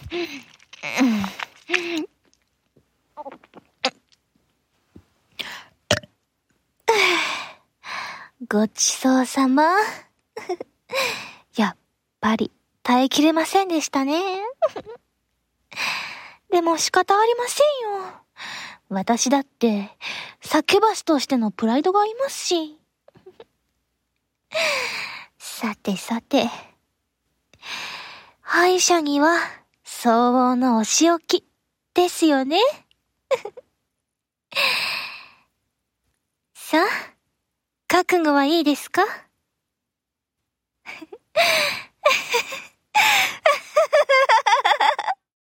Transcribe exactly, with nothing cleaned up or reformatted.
ごちそうさま。やっぱり耐えきれませんでしたね。でも仕方ありませんよ。私だって酒橋としてのプライドがありますし。さてさて、敗者には相応のお仕置きですよね。さあ、覚悟はいいですか？